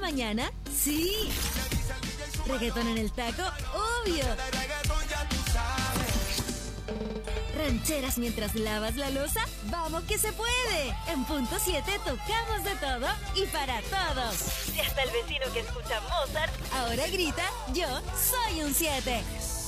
mañana? ¡Sí! ¿Reggaetón en el taco? ¡Obvio! ¿Rancheras mientras lavas la loza? ¡Vamos que se puede! En Punto 7 tocamos de todo y para todos. Si hasta el vecino que escucha Mozart ahora grita, yo soy un 7.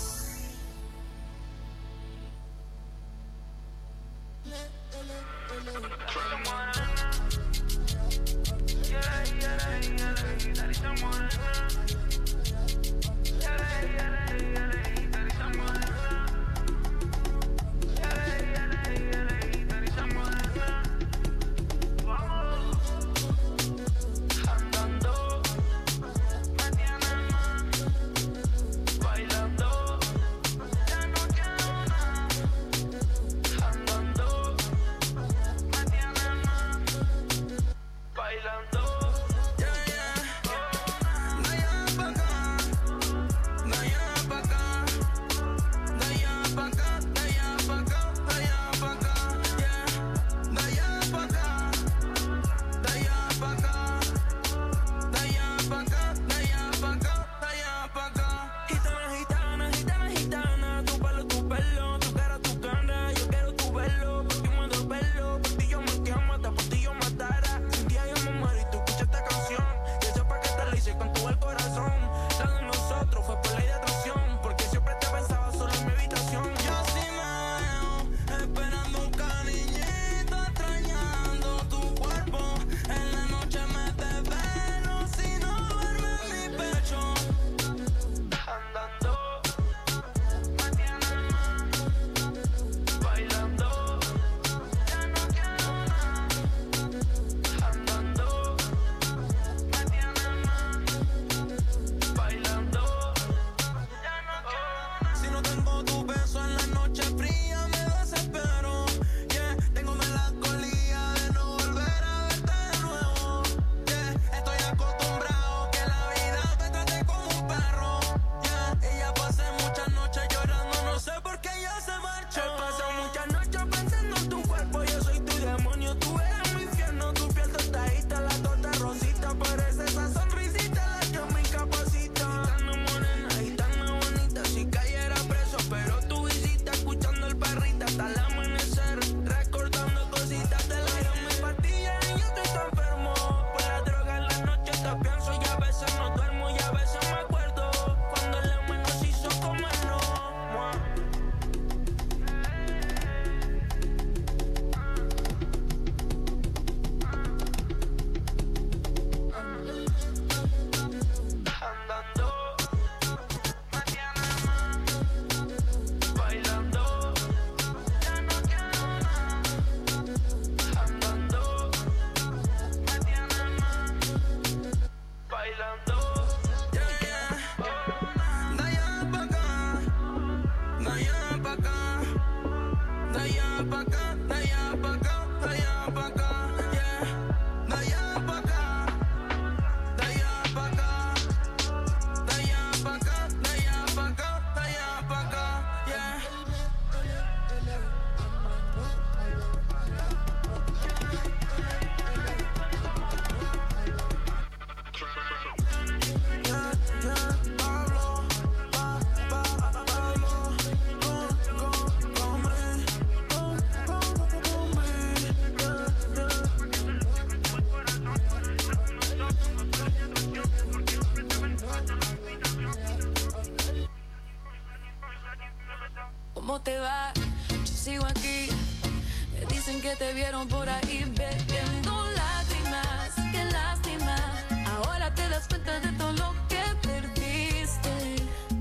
¿Cómo te va? Yo sigo aquí. Me dicen que te vieron por ahí bebiendo lágrimas. Qué lástima. Ahora te das cuenta de todo lo que perdiste.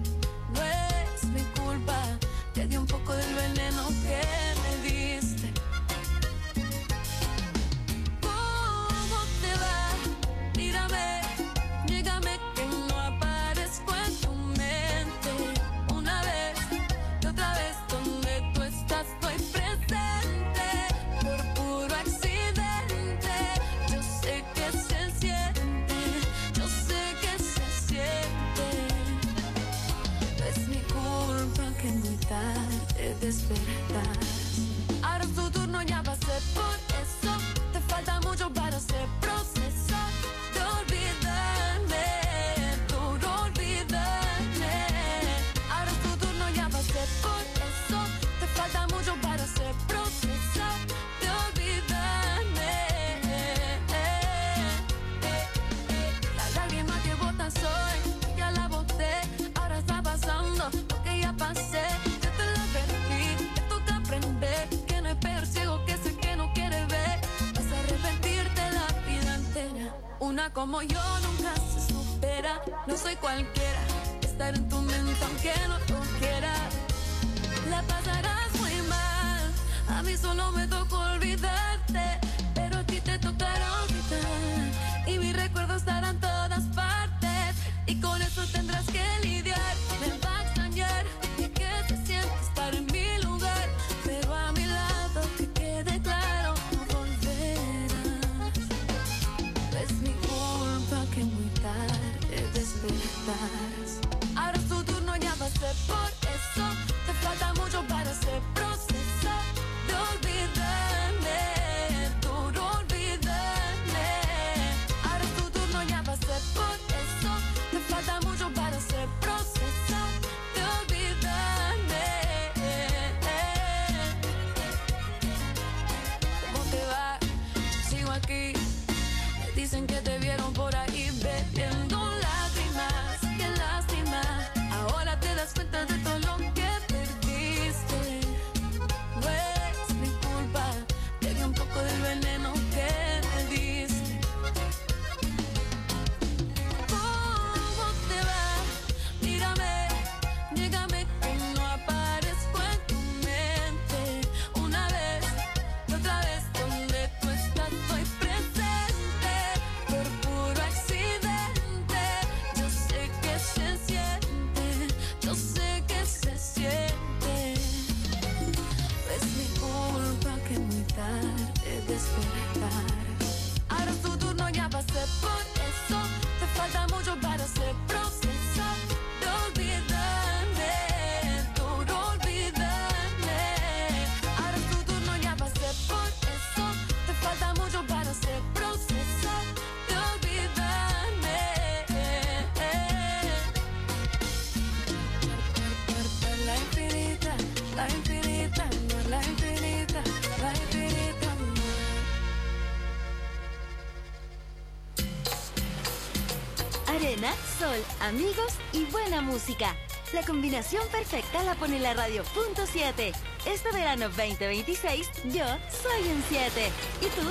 No es mi culpa. Te di un poco del veneno que me diste. ¿Cómo te va? Mírame, llégame que no aparezco en tu mente. Una vez y otra vez donde tú estás estoy presente. Por puro accidente, yo sé que se siente. Yo sé que persona como yo nunca se supera. No soy cualquiera, estar en tu mente aunque no lo quiera. La pasarás muy mal, a mí solo me tocó olvidarte, pero a ti te tocará olvidar. Y mis recuerdos estarán en todas partes, y con eso tendrás que lidiar. Me va a extrañar y que se siente estar en mi lugar, pero a mi lado que quede claro, no volverás. Es mi culpa que muy tarde despertarás. Ahora es tu turno, ya va a ser por eso. Te falta mucho para ese proceso de olvidarme, duro olvidarme. Ahora es tu turno, ya va a ser por eso. Te falta mucho para ese proceso de olvidarme. ¿Cómo te va? Yo sigo aquí. Me dicen que te vieron por ahí bebiendo lágrimas. Qué lástima. Ahora te das cuenta de todo lo que perdiste. No es mi culpa, te di un poco del veneno que me diste. ¿Cómo te va? Mírame, niégame que no aparezco en tu mente. Una vez y otra vez, donde tú estás soy presente. Por puro accidente, yo sé que se siente, yo sé que se siente. Es mi culpa que muy tarde despertarás. Ahora es tu turno, ya pasé por eso. Te falta mucho para ese proceso de olvidarme, duro olvidarme. Ahora es tu turno, ya pasé por eso. Te falta mucho para ese proceso de olvidarme. La infinita, la infinita, no la infinita, la infinita, no. Arena, sol, amigos y buena música. La combinación perfecta la pone la radio Punto 7. Este verano 2026, yo soy un 7. ¿Y tú?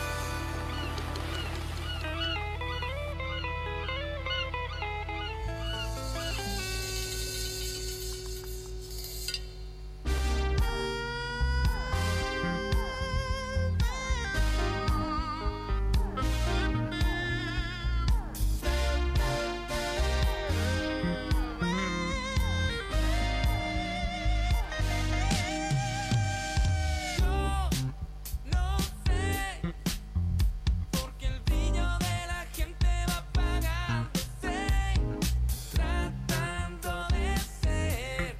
Yo no sé, porque el brillo de la gente va apagándose, tratando de ser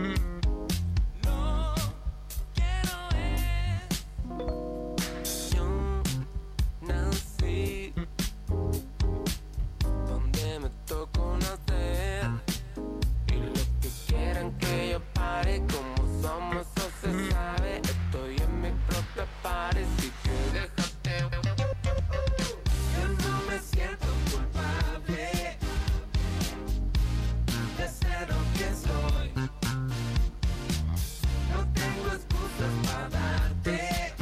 lo que no es. Yo nací donde me tocó nacer, y lo que quieran que yo pare, como somos o se sabe, estoy en mi propia pared, así que déjate. Yo no me siento culpable de ser lo que soy. No tengo excusas para darte.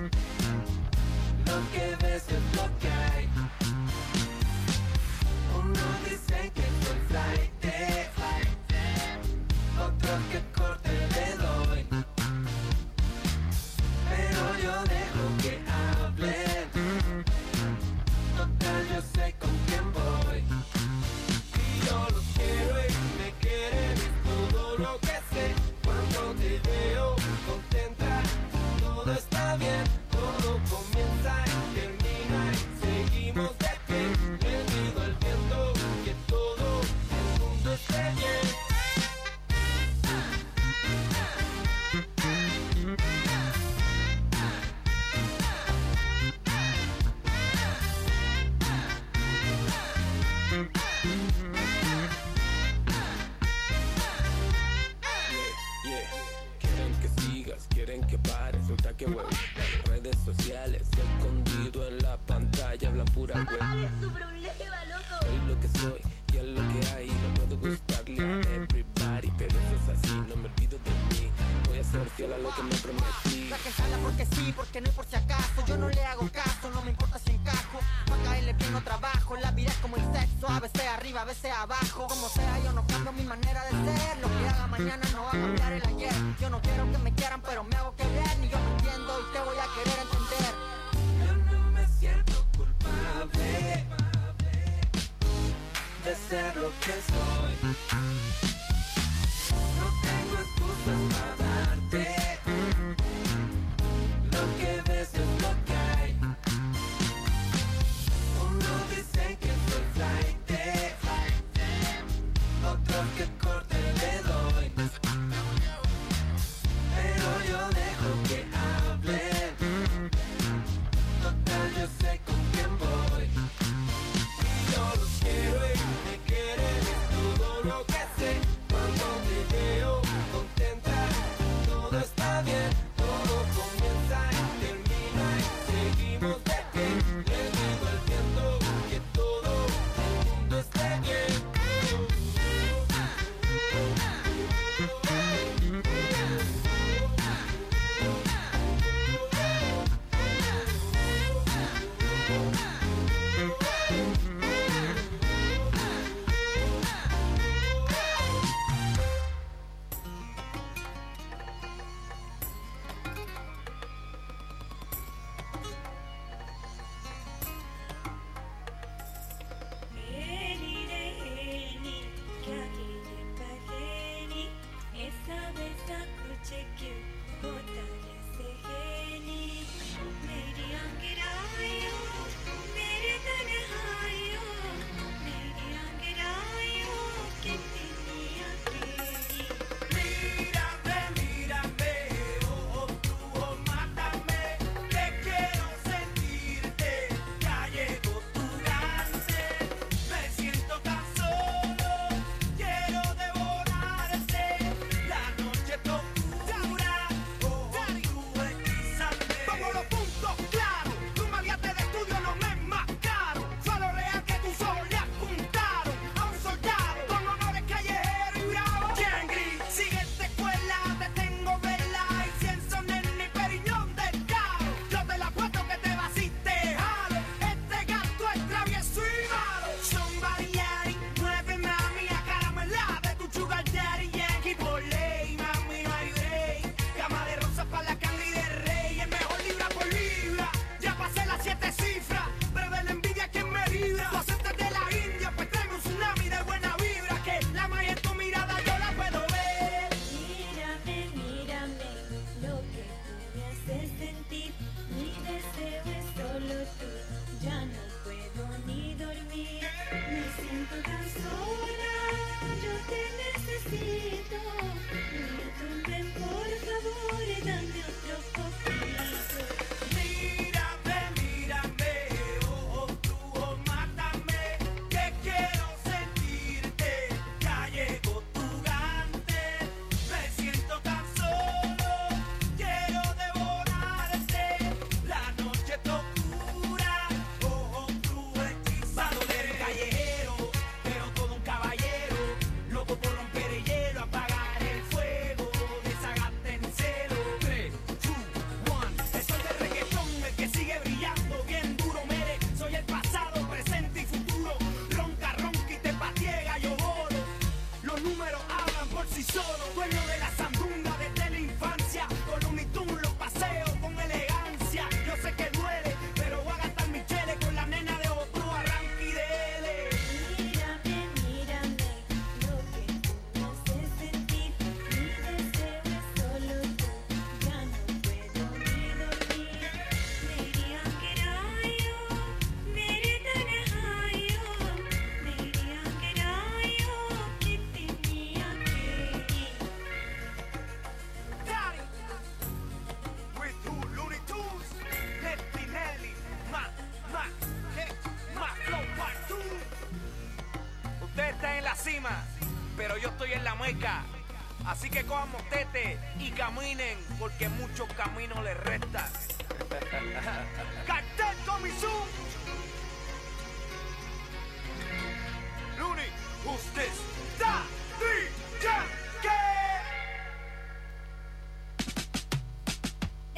Lo que ves es lo que hay. Uno dice que soy flaite, otro que corte le doy, pero yo dejo que hablen. Total, yo sé con quién voy, y yo los quiero y me quieren, es todo lo que sé. Cuando te veo contenta, todo está bien, todo comienza y termina y seguimos de pie. Le pido al viento que todo el mundo esté bien. Yeah. Quieren que sigas, quieren que pares, otra que web. Redes sociales, escondido en la pantalla, hablan pura web. Soy lo que soy y es lo que hay. No puedo gustarle a everybody, pero eso es así, no me olvido de mí. Voy a ser fiel fiel a lo que me prometí. La que jala porque sí, porque no y por si acaso. Yo no le hago caso, no me importa si encajo. Pa' caerle bien no trabajo, la vida es como el sexo. A veces arriba, a veces abajo. Como sea, yo no cambio mi manera de ser. Lo que haga mañana no va a cambiar el ayer. Yo no quiero que me quieran, pero me hago querer. Ni yo me entiendo y te voy a querer entender. Yo no me siento culpable de ser lo que soy. No tengo excusas para darte. Lo que ves es lo que hay. Unos dicen que soy flighte, otros que corte le doy. Pero yo dejo que hablen. Total, yo sé con quién voy. Y yo los quiero y me quieren, es todo lo que sé. Cuando te veo contenta, todo está bien. Todo comienza y termina y seguimos de pie. Le digo al viento que todo el mundo esté bien. pero yo estoy en la meca. Así que cojan motete y caminen, porque muchos caminos les restan. ¡Cartel Comisión! Looney, who's this? ¡Da! ¡Di! ¡Ya! ¿Qué?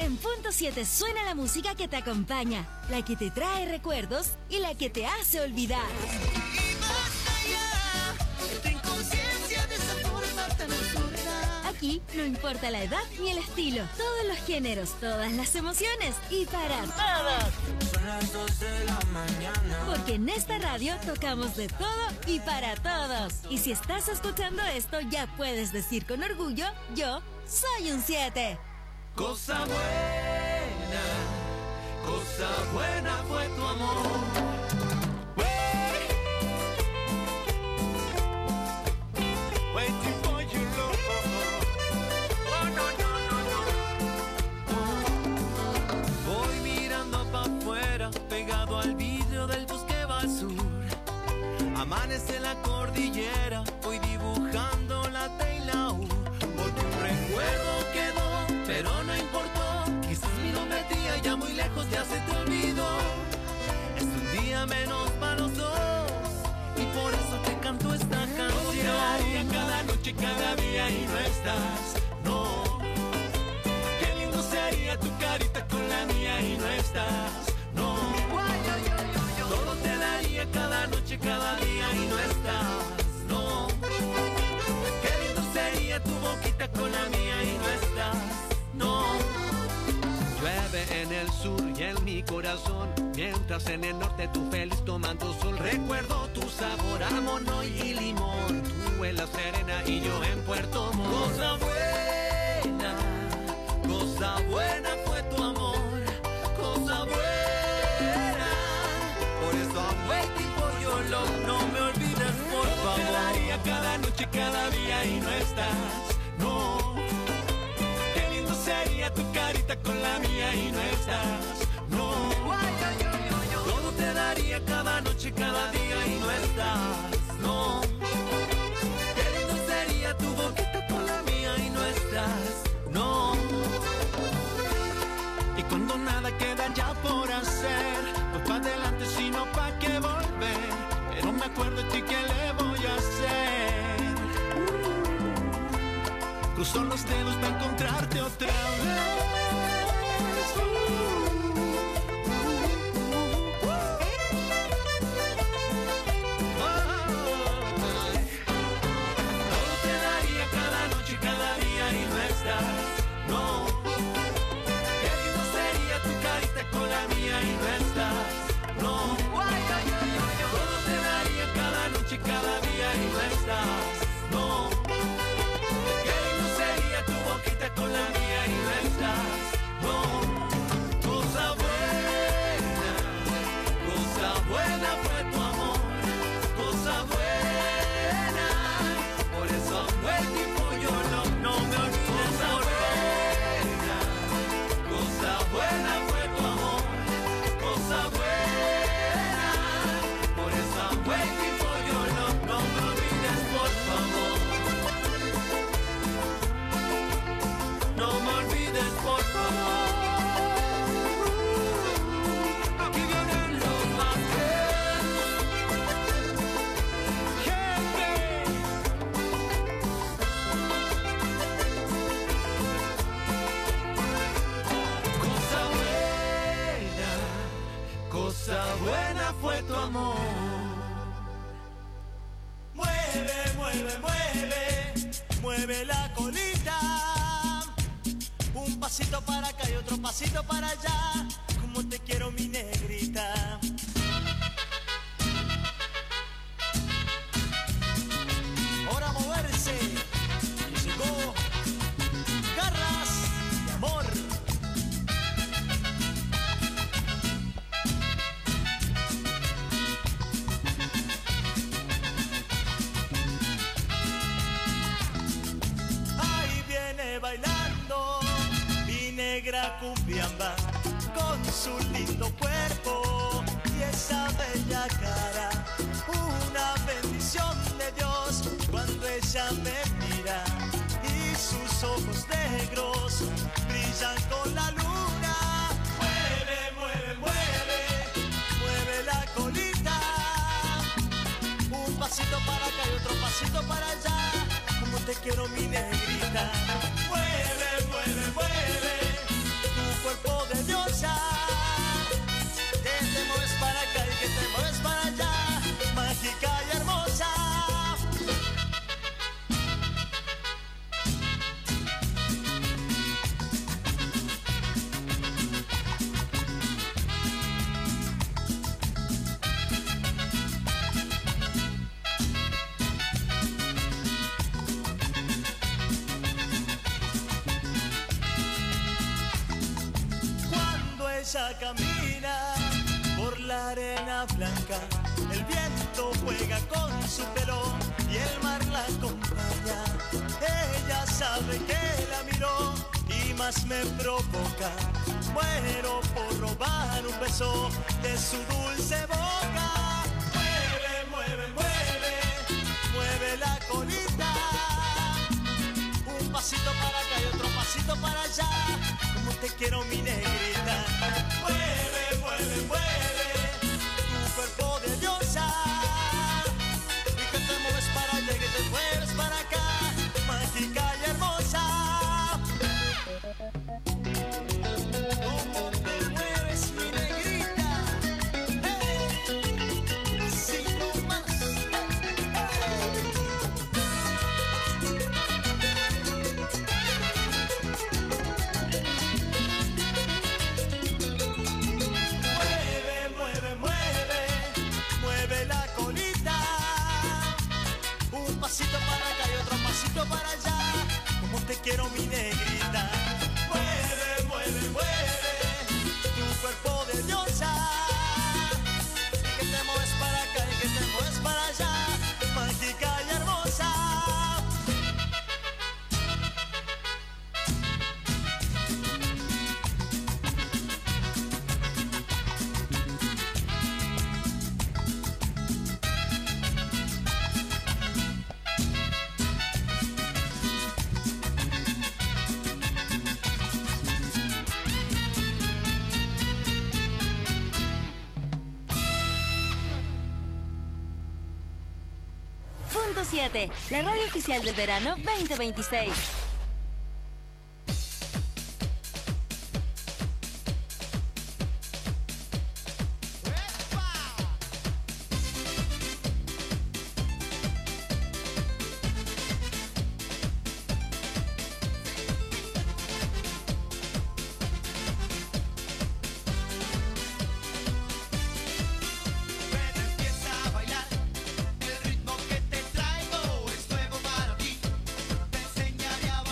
En Punto 7 suena la música que te acompaña, la que te trae recuerdos y la que te hace olvidar. Aquí no importa la edad ni el estilo, todos los géneros, todas las emociones y para todos. Son las 2 de la mañana. Porque en esta radio tocamos de todo y para todos. Y si estás escuchando esto, ya puedes decir con orgullo, yo soy un 7. Cosa buena fue tu amor. Waiting for your love. Oh, no, no, no, no. Voy mirando pa' afuera, pegado al vidrio del bus que va al sur. Amanece la cordillera, voy dibujando la T y la U. Porque un recuerdo quedó, pero no importó. Quizás mi nombre tía ya muy lejos ya se te olvidó. Es un día menos para los dos y por eso te canto esta canción. Todo te daría cada noche, cada día y no estás, no. Qué lindo sería tu carita con la mía y no estás, no. Todo te daría cada noche, cada día y no estás, no. Qué lindo sería tu boquita con la mía y no estás, no. Llueve en el sur y en mi corazón, mientras en el norte tú feliz tomando sol. Recuerdo tu sabor a monoy y limón, tú en La Serena y yo en Puerto Montt. Cosa buena fue tu amor, cosa buena. Por eso I'm waiting for your love, no me olvides por favor. Te daría cada noche, cada día y no estás, no. Qué lindo sería tu carita con la mía y no estás, no. Todo te daría cada noche, cada día y no estás, no. Qué lindo sería tu boquita con la mía y no estás, no. Y cuando nada queda ya por hacer, pues pa' adelante sino pa' qué volver. Pero me acuerdo de ti, ¿qué le voy a hacer? Cruzo los dedos para encontrarte otra vez. Todo te daría cada noche, cada día y no estás, no. Qué lindo sería tu carita con la mía y no estás, no. Todo te daría cada noche, cada día y no estás, no. Qué lindo sería tu boquita con la mía y no estás, no. Cosa buena fue tu amor, cosa buena. Por eso I'm waiting for your love, no me olvides por favor. Cosa buena fue tu amor, cosa buena. Por eso I'm waiting for your love, no me olvides por favor. No me olvides por favor. Aquí vienen los más gente. Cosa buena fue tu amor. Mueve, mueve, mueve, mueve la colita. Un pasito para acá y otro pasito para allá. Como te quiero, mi negrita. Ahora moverse. Y llegó Garras de Amor. Ahí viene bailando mi negra cumbiamba con su lindo cuerpo y esa bella cara. Una bendición de Dios cuando ella me mira y sus ojos negros brillan con la luna. Mueve, mueve, mueve, mueve la colita. Un pasito para acá y otro pasito para allá. Como te quiero, mi negrita. Mueve, mueve, mueve tu ella camina por la arena blanca. El viento juega con su pelo y el mar la acompaña. Ella sabe que la miró y más me provoca. Muero por robar un beso de su dulce boca. Mueve, mueve, mueve, mueve la colita. Un pasito para acá y otro pasito para allá. Como te quiero, mi negrita. Mueve, mueve, mueve tu cuerpo de diosa. Y que te mueves para allá y que te mueves para acá. Mágica y hermosa. ¿Cómo te mueves, mi negrita? Así nomás. Mueve, mueve, mueve, mueve la colita. Un pasito para acá y otro pasito para allá. Como te quiero, mi negrita. Mueve, mueve, mueve tu cuerpo de diosa. Y que te mueves para acá y que te mueves para allá. Mágica y hermosa. Punto 7, la radio oficial del verano 2026. Ven, empieza a bailar. El ritmo que te traigo es nuevo para ti. Te enseñaré a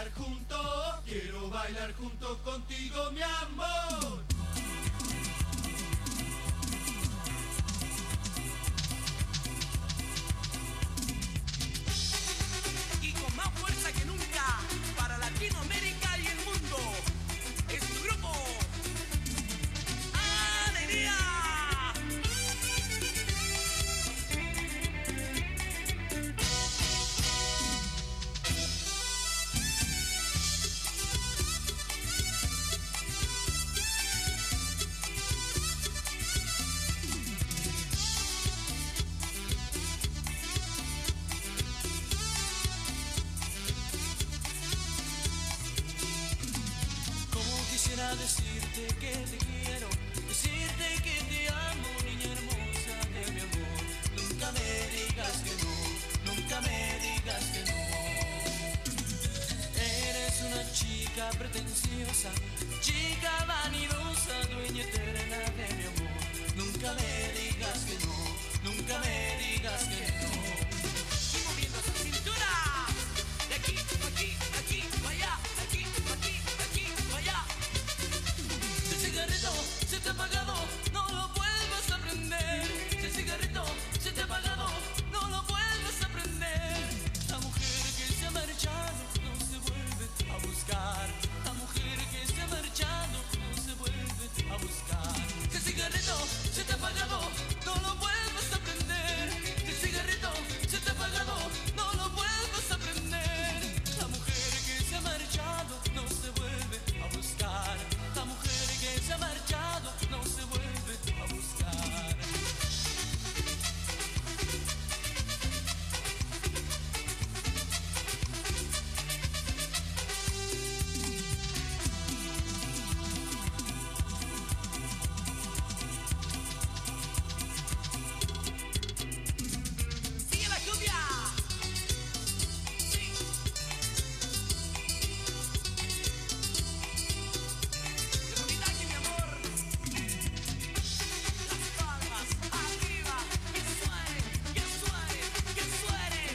bailar junto, quiero bailar junto contigo, mi amor. Y con más fuerza que nunca, para Latinoamérica y el mundo, es tu grupo Alegría. Decirte que te quiero, decirte que te amo, niña hermosa de mi amor. Nunca me digas que no, nunca me digas que no. Eres una chica pretenciosa, chica vanidosa, dueña eterna de mi amor. Nunca me digas que no, nunca me digas que no. Y moviendo esa cintura, de aquí, aquí, allá, aquí, allá. Si el cigarrito se te ha apagado, no lo vuelvas a prender. Si el cigarrito se te ha apagado, no lo vuelvas a prender. La mujer que se ha marchado no se vuelve a buscar. La mujer que se ha marchado no se vuelve a buscar. Si el cigarrito se te ha apagado, no lo vuelvas a prender. Si el cigarrito se te ha apagado, no lo vuelvas a prender. La mujer que se ha marchado no se vuelve a buscar. La mujer que se ha marchado no se vuelve a buscar. Sigue la lluvia. Sí. Qué bonita que mi amor. Las palmas arriba. Que suene, que suene, que suene.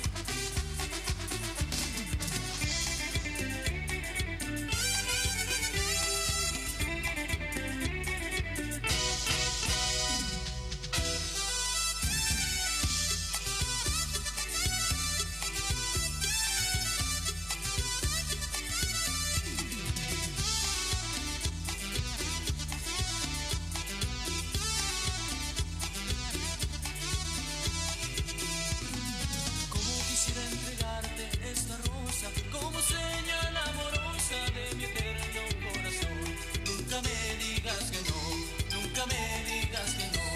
Como quisiera entregarte esta rosa como señal amorosa de mi eterno corazón. Nunca me digas que no, nunca me digas que no.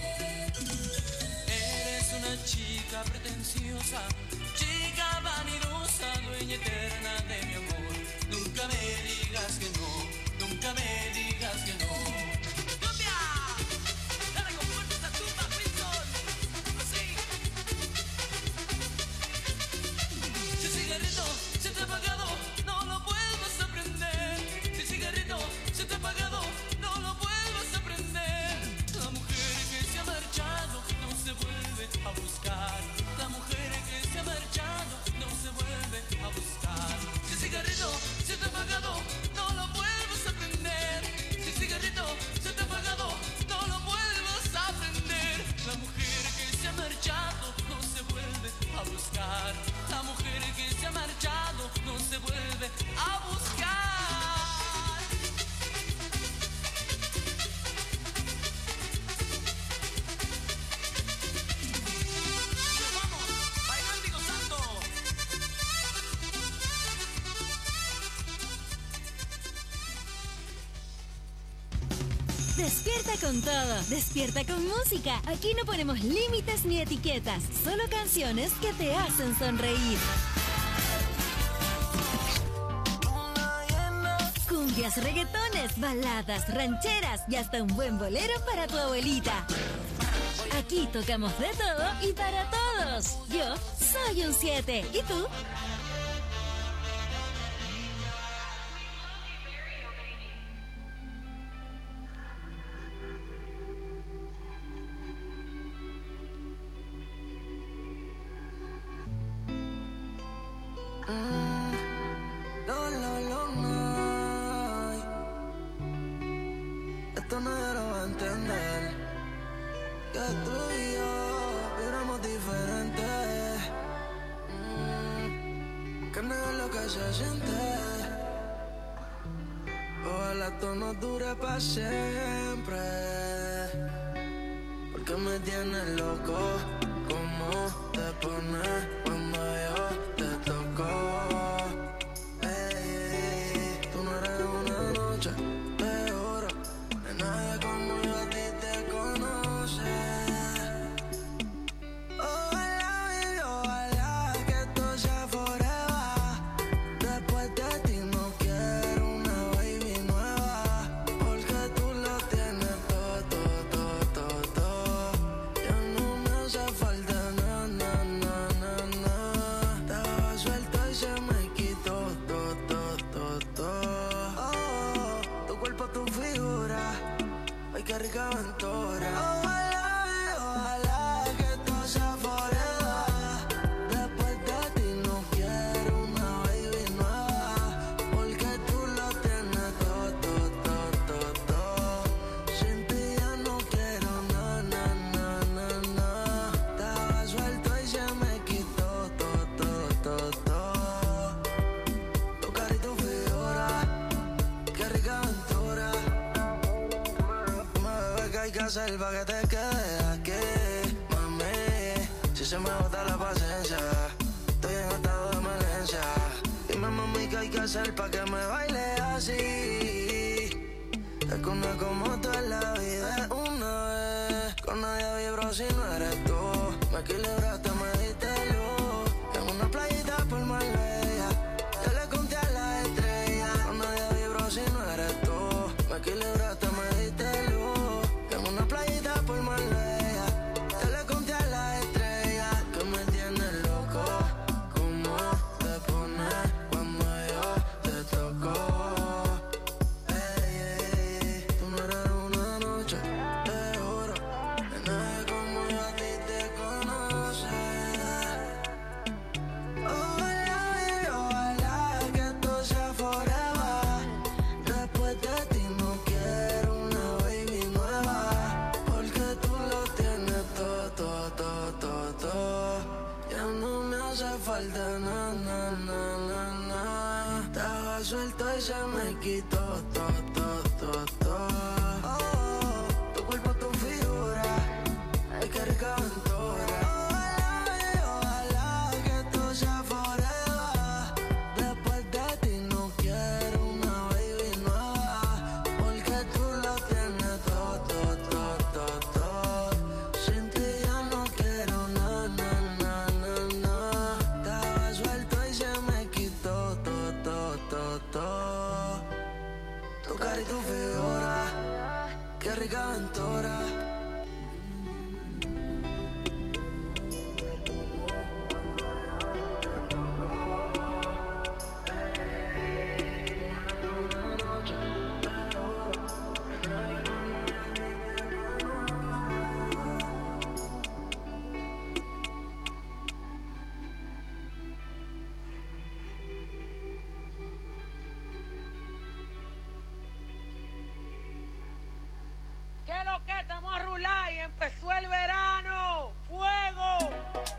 Eres una chica pretenciosa, chica vanidosa, dueña eterna de mi amor. Nunca me digas que no, nunca me digas que no. ¡Lluvia! Dale con fuerza esa tumba, Wilson. Así. Si el cigarrito se te ha apagado, no lo vuelvas a prender. Si el cigarrito se te ha apagado, no lo vuelvas a prender. La mujer que se ha marchado no se vuelve a buscar. La mujer que se ha marchado no se vuelve a buscar. Si el cigarrito se te ha apagado, no lo vuelvas a prender. Si el cigarrito se te ha apagado, no lo vuelvas a prender. La mujer que se ha marchado no se vuelve a buscar. La mujer que se ha marchado no se vuelve a buscar. ¡Nos vamos! ¡Bailando y gozando! Despierta con todo, despierta con música. Aquí no ponemos límites ni etiquetas, solo canciones que te hacen sonreír. Cumbias, reggaetones, baladas, rancheras y hasta un buen bolero para tu abuelita. Aquí tocamos de todo y para todos. Yo soy un 7. ¿Y tú? esto nadie lo va a entender. Que tú y yo vibramos diferente. Que no es lo que se siente. Ojalá esto no dure para siempre. Porque me tienes loco. ¿Cómo te pones cuando yo te toco? Tú no eres una noche de oro. De nadie como yo a ti te conoce. Ojalá, baby, ojalá que esto sea forever. Después de ti no quiero una baby nueva. Porque tú lo tienes todo, todo, todo, todo, todo. Ya no me hace falta nada, nada, nada, nada. Estaba suelto y se me quitó todo, todo, todo, todo. Oh, tu cuerpo, tu figura. Ay, qué rica aventura. Ojalá que esto sea forever. Después de ti no quiero una baby nueva. Porque tú lo tienes todo, todo, todo, todo, todo. Sin ti ya no quiero nada, nada, nada, nada. Estaba suelto y se me quitó todo, todo, todo, todo. Tu cara y tu figura. Qué rica aventura. Bebé, ¿qué hay que hacer pa' que te quedes aquí? Mami, si se me bota la paciencia, estoy en estado de emergencia. Dime, mami, ¿qué hay que hacer pa' que me baile así? Es que una como tú en la vida es una vez. Con nadie vibro si no eres tú. Me equilibraste, me diste luz. En una playita por Marbella, yo le conté a la estrella. Con nadie vibro si no eres tú. Me equilibraste, me diste luz. En una playita por Marbella, yo le conté a la estrella. Que me tienes loco. ¿Cómo te pones cuando yo te toco? Tú no eres una noche de oro. De nadie como yo a ti te conoce. Ojalá, baby, ojalá que esto sea forever. Después de ti no quiero una baby nueva. Porque tú lo tienes todo, todo, todo, todo, todo. Ya no me hace falta nada, nada, nada, nada. Estaba suelto y se me quitó todo, todo, todo, todo. Oh, tu cuerpo, tu figura. Ay, qué rica aventura. Ojalá que esto sea forever. Después de ti no quiero una baby nueva. Porque tú lo tienes todo, todo, todo, todo, todo. Sin ti ya no quiero nada, nada, nada, nada. Estaba suelto y se me quitó todo, todo, todo, todo. Tu cara y tu figura. Qué rica aventura. ¿Qué es lo que? Estamos a rular y empezó el verano. ¡Fuego!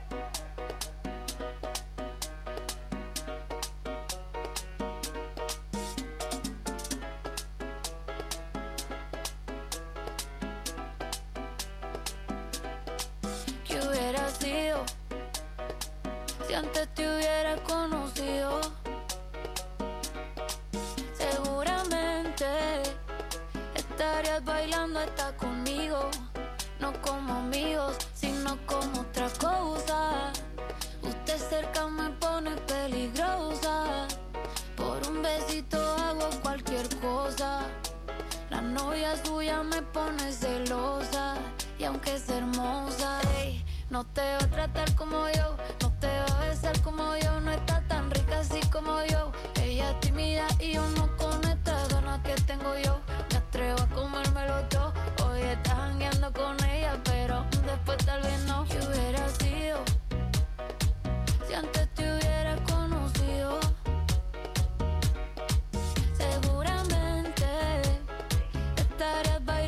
¿Qué hubiera sido si antes te hubiera conocido? Seguramente estarías bailando hasta conmigo. No como amigos, sino como otra cosa. Usted cerca me pone peligrosa. Por un besito hago cualquier cosa. La novia suya me pone celosa. Y aunque es hermosa, ey, no te va a tratar como yo. No te va a besar como yo. No está tan rica así como yo. Ella es tímida y yo no con estas ganas que tengo yo. Me atrevo a comérmelo todo. Hoy estás jangueando con ella, pero después tal vez no. ¿Qué hubiera sido si antes te hubiera conocido? Seguramente estarías bailando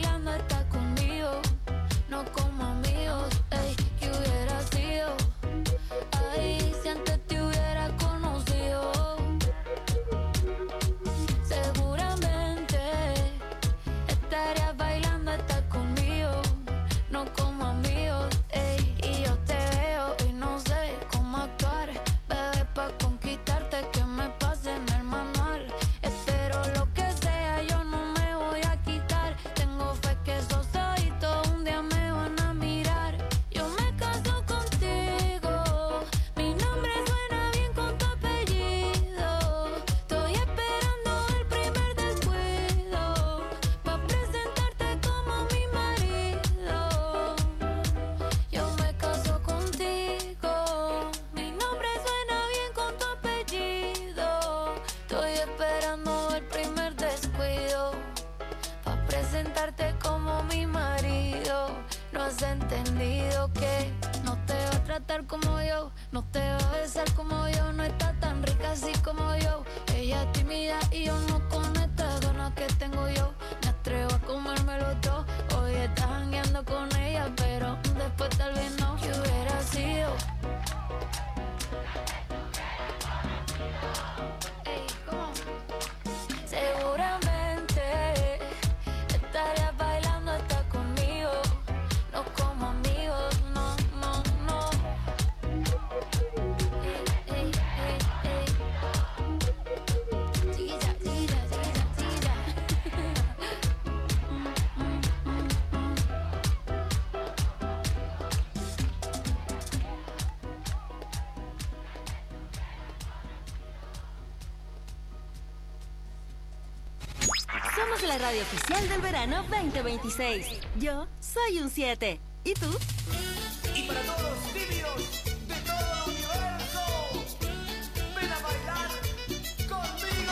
estar como yo, no te va a besar como yo, no está tan rica así como yo. Ella es tímida y yo no con estas ganas que tengo yo. Me atrevo a comérmelo todo. Hoy estás jangueando con ella, pero después tal vez no. ¿Qué hubiera sido? Ey, ¿cómo? Seguramente estarías bailando hasta conmigo, no como amigos, no, no, no. Ey, ey, ey, ey. Tira, tira, tira, tira. Somos la radio oficial del verano 2026. Yo soy un 7. ¿Y tú? Y para todos los tímidos de todo el universo, ven a bailar conmigo.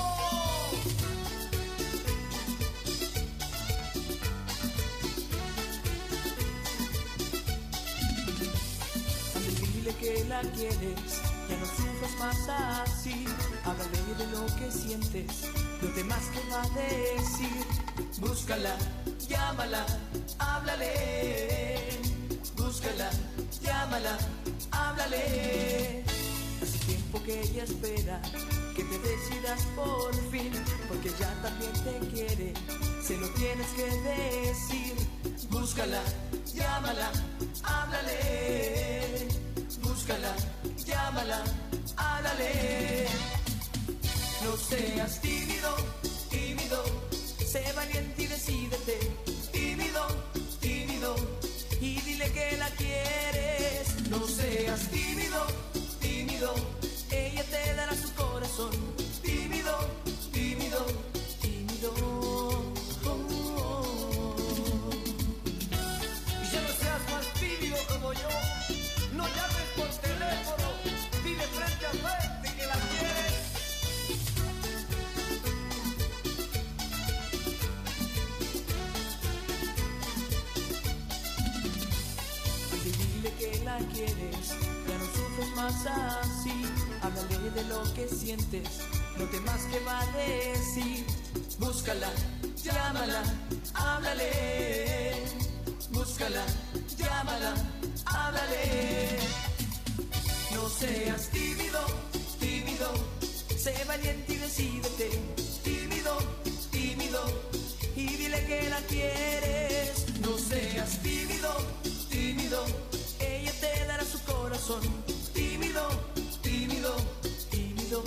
Dile que la quieres, ya no sufras más así. Háblale de lo que sientes, lo demás que va a decir. Búscala, llámala, háblale. Búscala, llámala, háblale. Hace tiempo que ella espera que te decidas por fin, porque ya también te quiere, se lo tienes que decir. Búscala, llámala, háblale. Búscala, llámala, háblale. No seas tímido, tímido, sé valiente y decídete. Tímido, tímido, y dile que la quieres. No seas tímido, tímido, ella te dará su corazón. Tímido, tímido, tímido. Y ya no seas más tímido como yo. No llames por teléfono, dile frente a frente que la quieres. Dile que la quieres, ya no sufres más así. Háblale de lo que sientes, lo demás que va a decir. Búscala, llámala, háblale. Búscala, llámala, háblale. No seas tímido, tímido, sé valiente y decídete. Tímido, tímido, y dile que la quieres. No seas tímido, tímido, ella te dará su corazón. Tímido, tímido, tímido.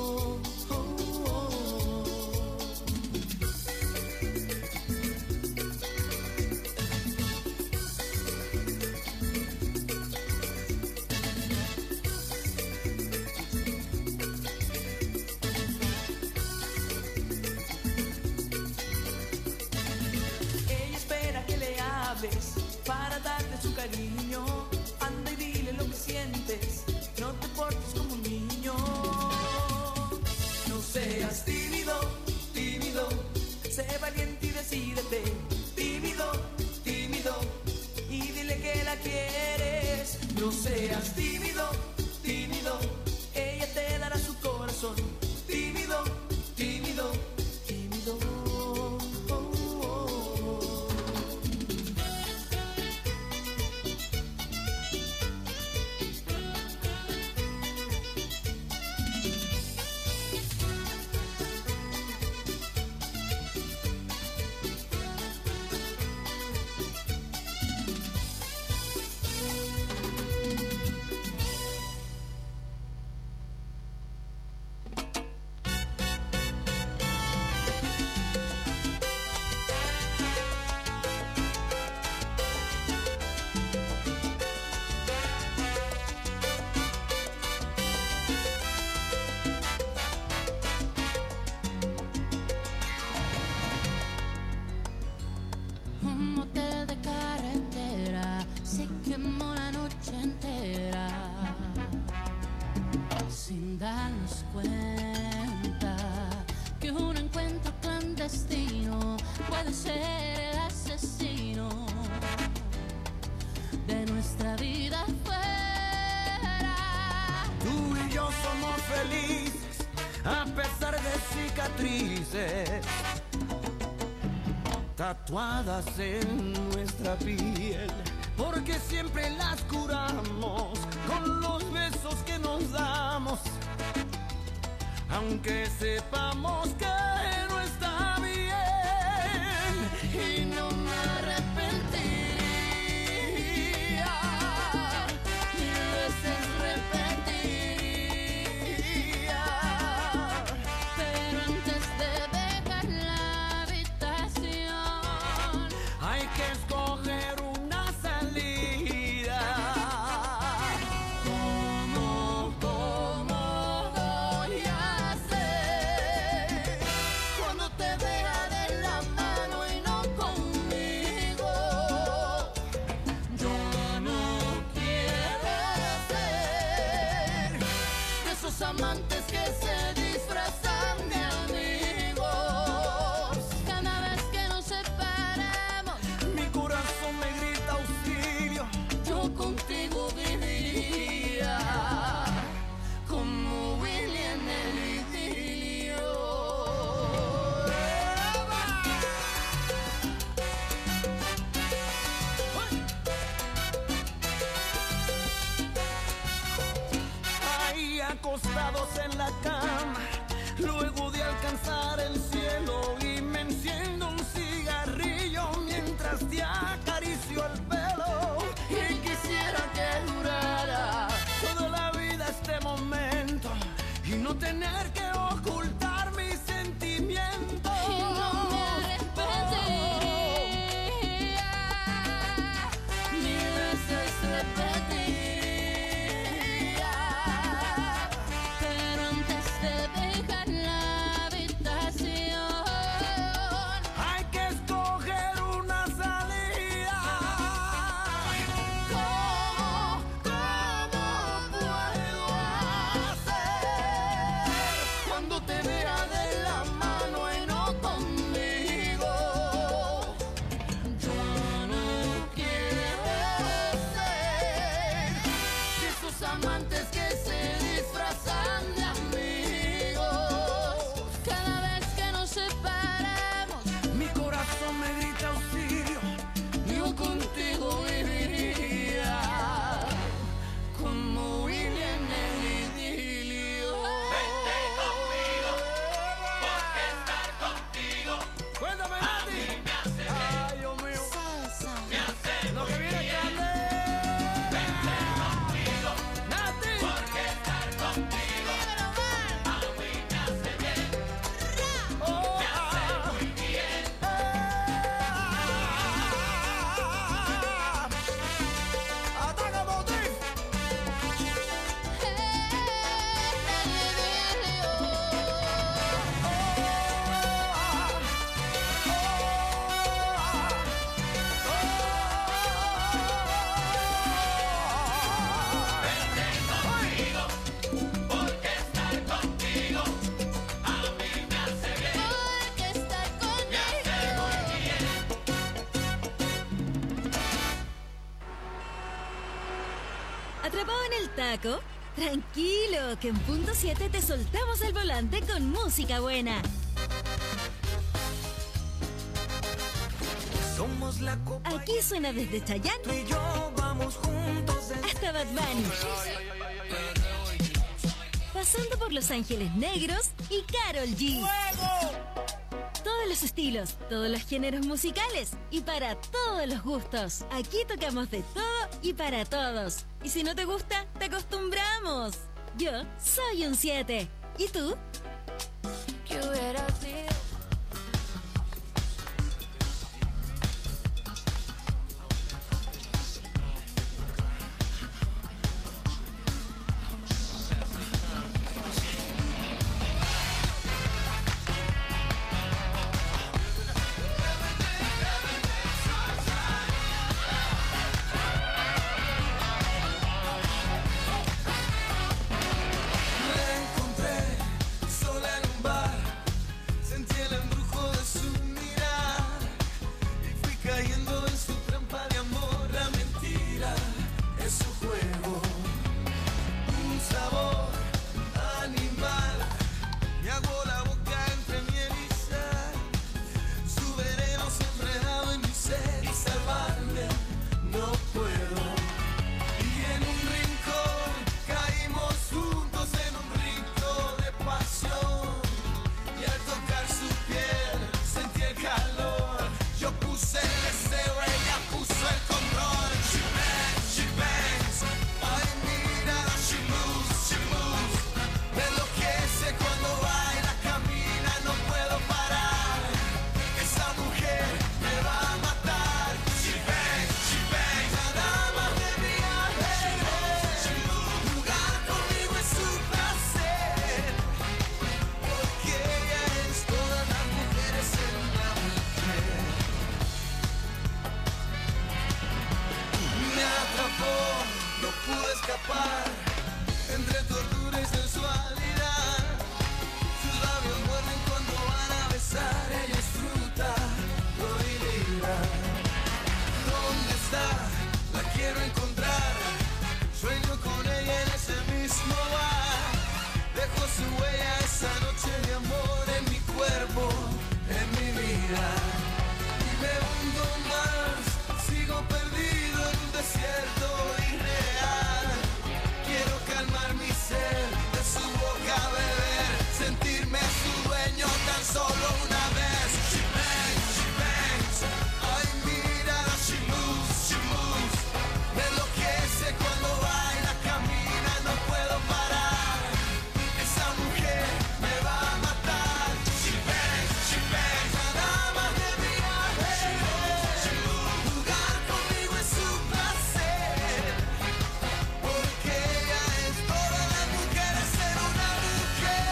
Ella espera que le hables para darte su cariño. Anda y dile lo que sientes, no te portes como un niño. No seas tímido, tímido, sé valiente y decídete. Tímido, tímido, y dile que la quieres. No seas tímido, tímido, ella te dará su corazón. Tímido, tímido, tímido. Un motel de carretera se quemó la noche entera sin darnos cuenta que un encuentro clandestino puede ser el asesino de nuestra vida. Fue cicatrices tatuadas en nuestra piel, porque siempre las curamos con los besos que nos damos, aunque sepamos que no está bien, y no me arrepentiría, mil veces repetiría, Pero antes de dejar la habitación, hay que escoger una salida. ¿Cómo voy a hacer cuando te vea de la mano y no conmigo? Yo no quiero ser de esos amantes que se disfrazan de amigos. cada vez que nos separamos, Mi corazón me grita auxilio, yo contigo viviría como Willy en el idilio. Ahí acostados en la cama, luego de alcanzar el cielo, y me enciendo un cigarrillo mientras te acaricio el pelo, y quisiera que durara toda la vida este momento y no tener que ocultar mis sentimientos. y no me arrepentiría, Mil veces repetiría. pero antes de dejar la habitación, Hay que escoger una salida. ¿Cómo puedo hacer cuando te vea de la mano y no conmigo? Yo no quiero ser de esos amantes que se disfrazan de amigos. cada vez que nos separamos, Mi corazón me grita auxilio, yo contigo viviría como Willy en el idilio. Vente conmigo, porque estar contigo, cuéntame, Nati, me hace bien. Ay, Dios mío, me hace lo que viene grande. Vente conmigo, Nati, porque estar contigo a mí me hace bien. Me hace muy bien. ¡Ataca, Motif! Porque estar contigo a mí me hace bien. porque estar Me hace muy bien. ¿Atrapado en el taco? Tranquilo, que en punto 7 te soltamos el volante con música buena. Somos la copa. Aquí suena desde Chayanne Tú y yo vamos juntos hasta Bad Bunny, pasando por Los Ángeles Negros y Karol G. Todos los estilos, todos los géneros musicales y para todos los gustos. Aquí tocamos de todo y para todos. Y si no te gusta, te acostumbramos. Yo soy un 7. ¿Y tú? ¿qué hubiera sido? Me encontré perdido en un desierto irreal. Quiero calmar mi sed, de su boca beber, sentirme su dueño tan solo una vez. She bangs, ay mírala, she moves, me enloquece cuando baila, camina, no puedo parar. Esa mujer me va a matar. She bangs, nada más de mirarme. Jugar conmigo es su placer, porque ella es toda la mujer, es ser una mujer.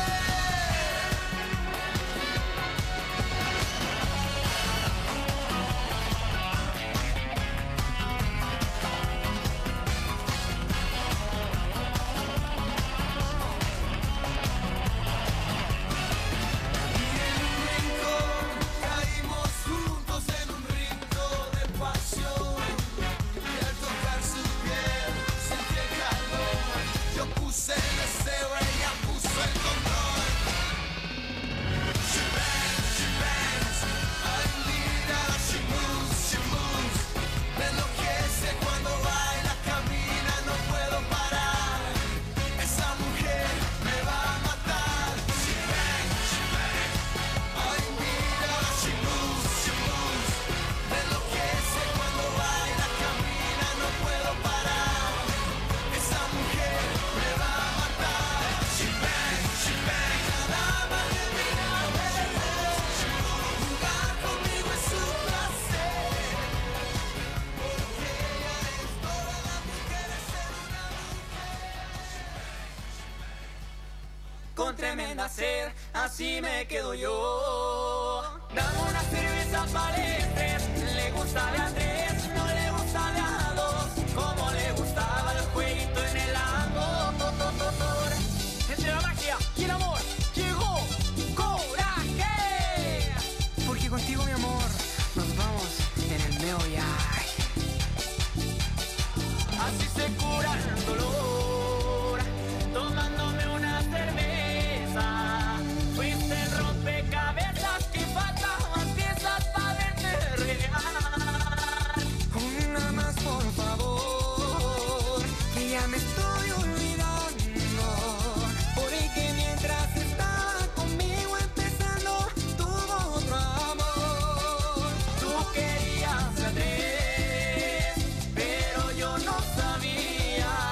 Caímos juntos en un ritmo de pasión, y al tocar su piel sentí el calor. Yo puse el deseo, ella puso el control. She bangs, ay mírala, she moves, me enloquece cuando baila, camina, no puedo parar. Esa mujer me va a matar. She bangs, ay mírala, she moves, me enloquece cuando baila, camina, no puedo parar. Esa mujer me va a matar. She bangs, nada más de mirarme. Jugar conmigo es su placer, porque ella es toda la mujer, es ser una mujer. Con tremenda sed, así me quedo yo. Dame una cerveza palestres, le gusta de a tres, no le gusta de a dos, como le gustaba el jueguito en el amor. Entre la magia y el amor llegó Coraje. Porque contigo, mi amor, nos vamos en el meo viaje. Así se cura el dolor, tomándome una cerveza. Fuiste el rompecabezas que faltaban piezas para verte real. Una más, por favor, que ya me estoy olvidando. Porque mientras estaba conmigo empezando, tuvo otro amor. Tú querías a tres, pero yo no sabía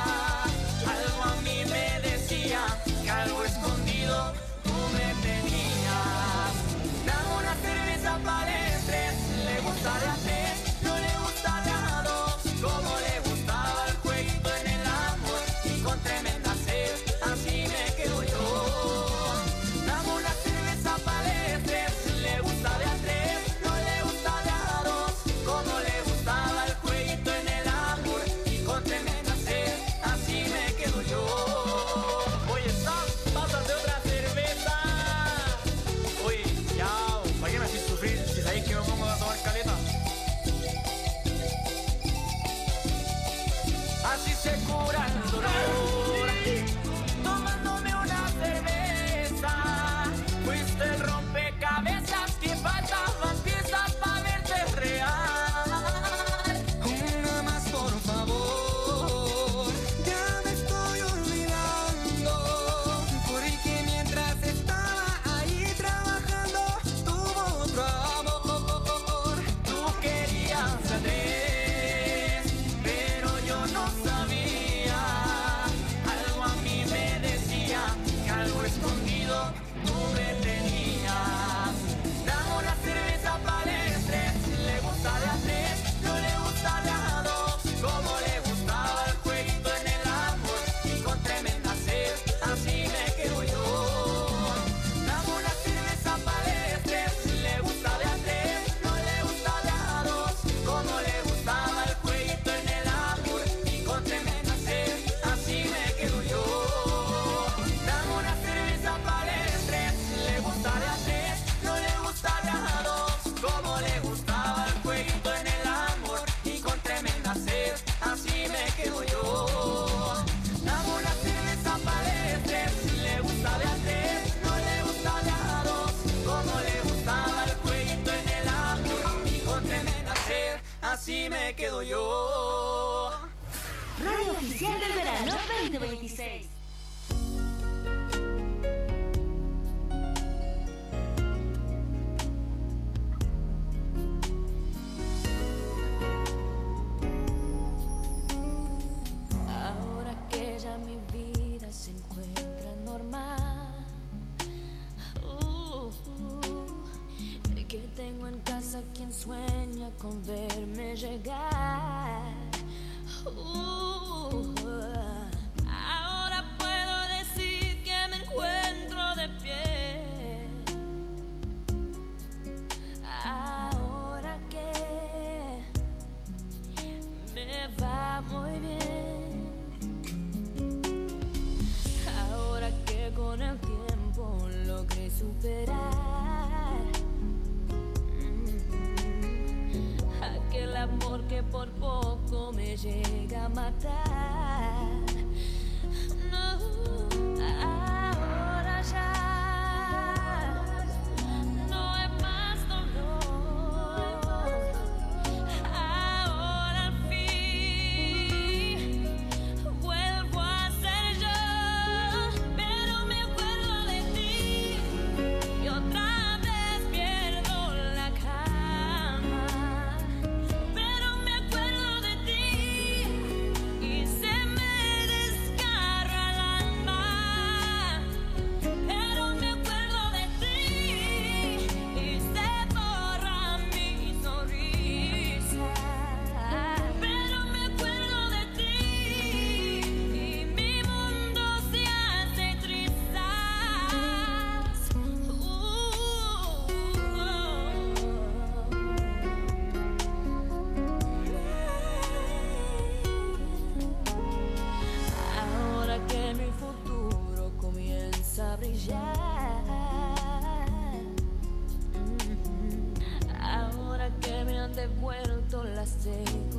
así me quedo yo. Radio Oficial del Verano 2026. Ahora que ya mi vida se encuentra normal, que tengo en casa quien sueña con verme llegar. Ahora puedo decir que me encuentro de pie. Ahora que me va muy bien. Ahora que con el tiempo logré superar aquel amor que por poco me llega a matar. No, ahora ya no hay más dolor. Ahora al fin vuelvo a ser yo, pero me acuerdo de ti y otra vez pierdo la calma. Pero me acuerdo de ti y se me desgarra el alma. Pero me acuerdo de ti y se borra mi sonrisa. Pero me acuerdo de ti y mi mundo se hace trizas. Ahora que mi futuro comienza a brillar, ahora que me han devuelto la seguridad.